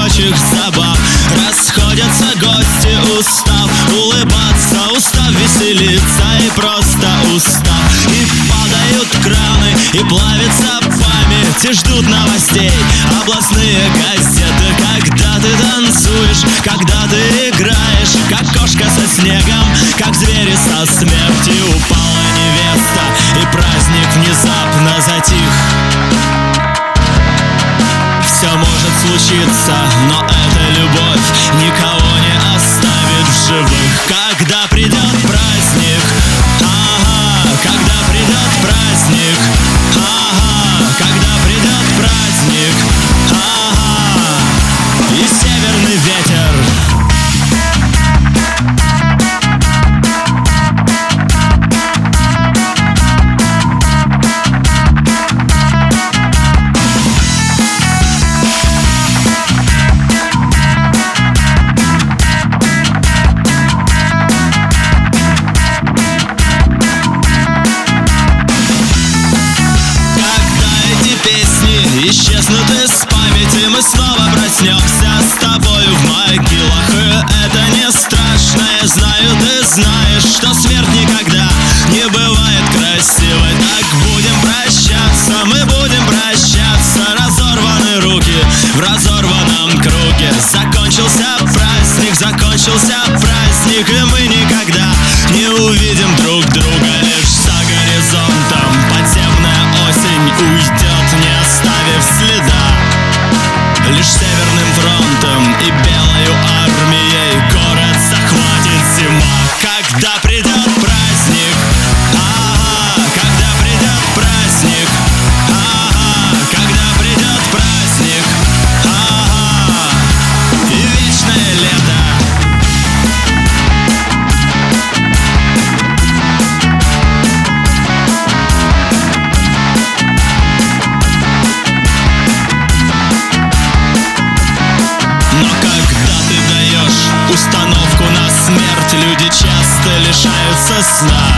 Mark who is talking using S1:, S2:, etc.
S1: прочих забав. Расходятся гости, устав улыбаться, устав веселиться и просто устав. И падают краны, и плавится память, и ждут новостей областные газеты. Когда ты танцуешь, когда ты играешь, как кошка со снегом, как звери со смерти. Упала невеста, и праздник внезапно затих. Все может случиться, но эта любовь никого не оставит в живых. Когда придет праздник, ага, когда придет праздник, ага, когда придет праздник, ага, и северный ветер. Исчезнут из памяти, мы снова проснемся с тобою в могилах. И это не страшно, я знаю, ты знаешь, что смерть никогда не бывает красивой. Так будем прощаться, мы будем прощаться. Разорваны руки в разорванном круге. Закончился праздник, и мы никогда не увидим друг друга. Лишь за горизонтом подземная осень уйдет, не оставив следа. Лишь северным фронтом и белою армией город захватит зима. Когда придет праздник, ага, когда придет праздник, ага, когда придет праздник, ага, и вечное лето. Установку на смерть люди часто лишаются сна.